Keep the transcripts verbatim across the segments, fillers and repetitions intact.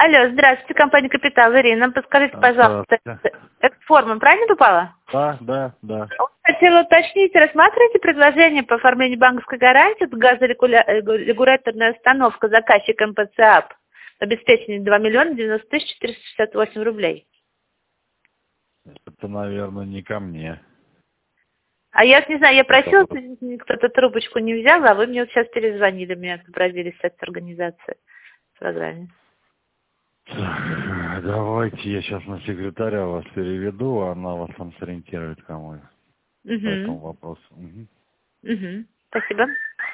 Алло, здравствуйте, компания «Капитал». Ирина, подскажите, пожалуйста, эта форма правильно попала? Да, да, да. Хотела уточнить, рассматриваете предложение по оформлению банковской гарантии, это газорегуляторная установка заказчик МПЦАП, обеспечение два миллиона девяносто тысяч четыреста шестьдесят восемь рублей. Это, наверное, не ко мне. А я не знаю, я просила, кто-то трубочку не взял, а вы мне вот сейчас перезвонили, меня отобразили с этой организации в программе. Так, давайте я сейчас на секретаря вас переведу, а она вас там сориентирует, кому Угу. по этому вопросу. Угу. Угу. Спасибо.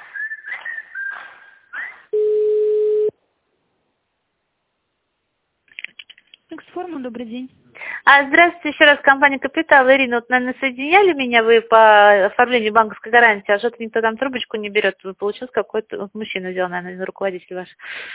Эксформа, добрый день. А, здравствуйте, еще раз, компания «Капитал». Ирина, вот, наверное, соединяли меня вы по оформлению банковской гарантии, а что-то никто там трубочку не берет. Получилось какой-то вот мужчина взял, наверное, руководитель ваш.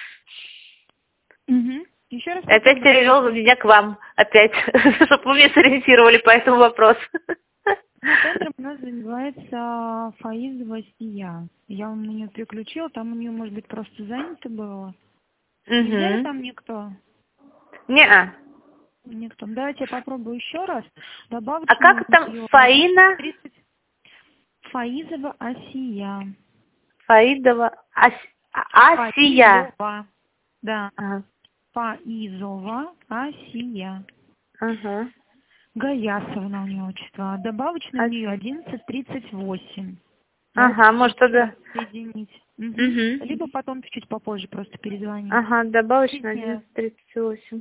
Угу. Еще раз. Опять перевел меня к вам, опять, чтобы вы меня сориентировали по этому вопросу. Центром у нас занимается Фаизова Сия. Я вам на нее переключила, там у нее, может быть, просто занято было. Не взяли там никто? Не-а. Никто. Давайте я попробую еще раз. Добавочную А как там Фаина? тридцать Фаизова Асия. Фаидова Ас... Асия. Фаизова. Да. Ага. Фаизова Асия. Ага. Гаясовна у нее отчество. Добавочная у нее одиннадцать тридцать восемь. Ага, может тогда... Соединить. Угу. Угу. Либо потом чуть попозже просто перезвонить. Ага, добавочная одиннадцать тридцать восемь.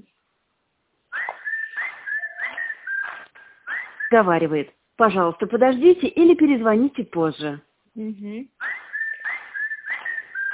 Говаривает. Пожалуйста, подождите или перезвоните позже. Угу.